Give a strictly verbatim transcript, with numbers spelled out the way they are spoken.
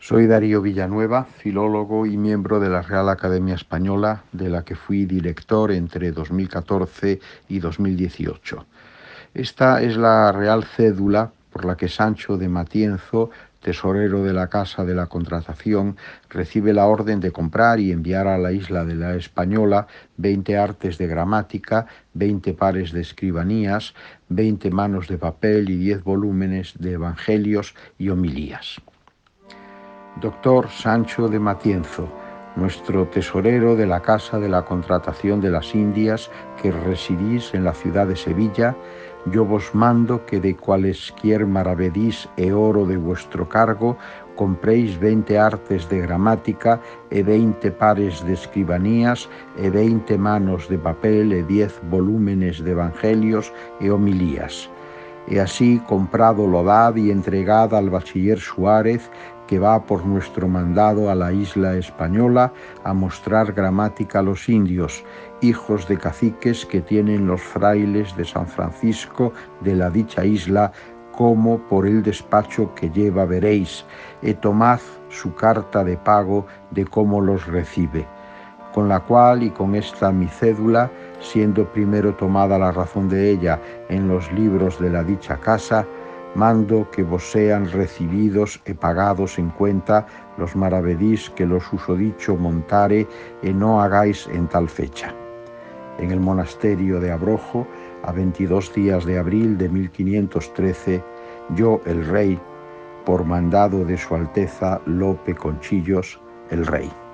Soy Darío Villanueva, filólogo y miembro de la Real Academia Española, de la que fui director entre dos mil catorce y dos mil dieciocho. Esta es la real cédula por la que Sancho de Matienzo, tesorero de la Casa de la Contratación, recibe la orden de comprar y enviar a la isla de la Española veinte artes de gramática, veinte pares de escribanías, veinte manos de papel y diez volúmenes de evangelios y homilías. Doctor Sancho de Matienzo, nuestro tesorero de la Casa de la Contratación de las Indias, que residís en la ciudad de Sevilla, yo vos mando que de cualesquier maravedís e oro de vuestro cargo compréis veinte artes de gramática e veinte pares de escribanías e veinte manos de papel e diez volúmenes de evangelios e homilías. E así comprado lo dad y entregad al bachiller Suárez, que va por nuestro mandado a la isla española a mostrar gramática a los indios, hijos de caciques que tienen los frailes de San Francisco de la dicha isla, como por el despacho que lleva veréis, e tomad su carta de pago de cómo los recibe, con la cual y con esta mi cédula, siendo primero tomada la razón de ella en los libros de la dicha casa, mando que vos sean recibidos e pagados en cuenta los maravedís que los usodicho montare e no hagáis en tal fecha. En el monasterio de Abrojo, a veintidós días de abril de mil quinientos trece, yo, el rey, por mandado de su Alteza Lope Conchillos, el rey.